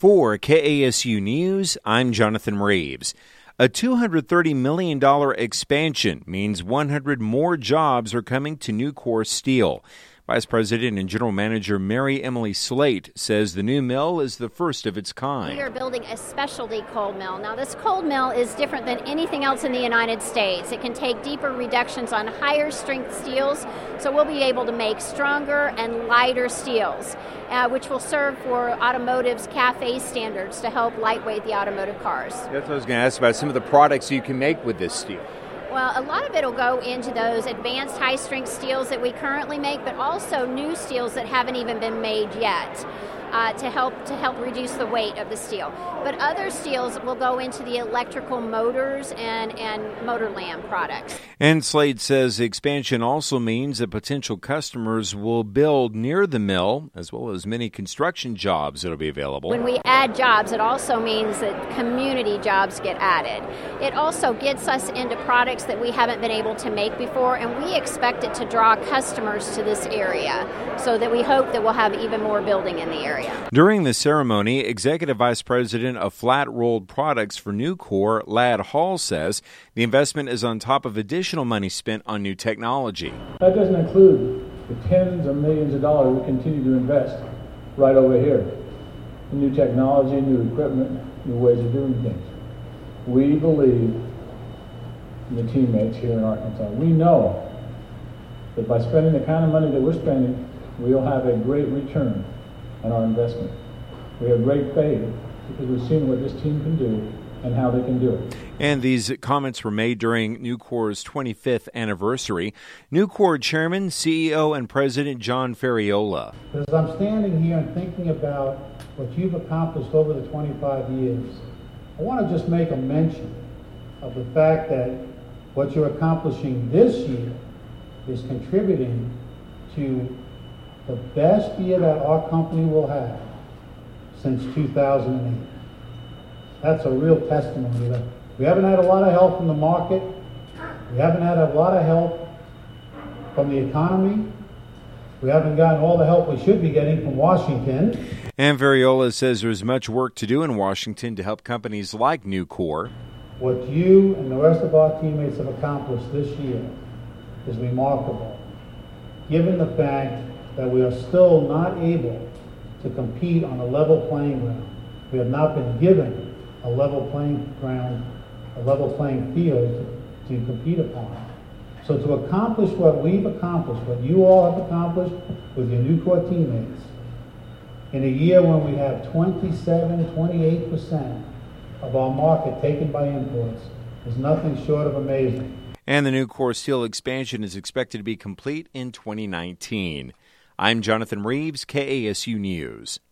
For KASU News, I'm Jonathan Reeves. A $230 million expansion means 100 more jobs are coming to Nucor Steel. Vice President and General Manager Mary Emily Slate says the new mill is the first of its kind. We are building a specialty cold mill. Now, this cold mill is different than anything else in the United States. It can take deeper reductions on higher strength steels, so we'll be able to make stronger and lighter steels, which will serve for automotive's CAFE standards to help lightweight the automotive cars. That's what I was going to ask about, some of the products you can make with this steel. Well, a lot of it will go into those advanced high-strength steels that we currently make, but also new steels that haven't even been made yet to help reduce the weight of the steel. But other steels will go into the electrical motors and motor lamp products. And Slade says the expansion also means that potential customers will build near the mill, as well as many construction jobs that will be available. When we add jobs, it also means that community jobs get added. It also gets us into products that we haven't been able to make before, and we expect it to draw customers to this area, so that we hope that we'll have even more building in the area. During the ceremony, Executive Vice President of Flat Rolled Products for Nucor, Ladd Hall, says the investment is on top of additional money spent on new technology. That doesn't include the tens of millions of dollars we continue to invest right over here in new technology, new equipment, new ways of doing things. We believe in the teammates here in Arkansas. We know that by spending the kind of money that we're spending, we'll have a great return on our investment. We have great faith because we've seen what this team can do and how they can do it. And these comments were made during Nucor's 25th anniversary. Nucor Chairman, CEO, and President John Ferriola. As I'm standing here and thinking about what you've accomplished over the 25 years, I want to just make a mention of the fact that what you're accomplishing this year is contributing to the best year that our company will have since 2008. That's a real testimony that we haven't had a lot of help from the market. We haven't had a lot of help from the economy. We haven't gotten all the help we should be getting from Washington. And Ferriola says there's much work to do in Washington to help companies like Nucor. What you and the rest of our teammates have accomplished this year is remarkable, given the fact that we are still not able to compete on a level playing ground. We have not been given a level playing ground, a level playing field to compete upon. So to accomplish what we've accomplished, what you all have accomplished with your Nucor teammates, in a year when we have 28% of our market taken by imports, is nothing short of amazing. And the Nucor Steel expansion is expected to be complete in 2019. I'm Jonathan Reeves, KASU News.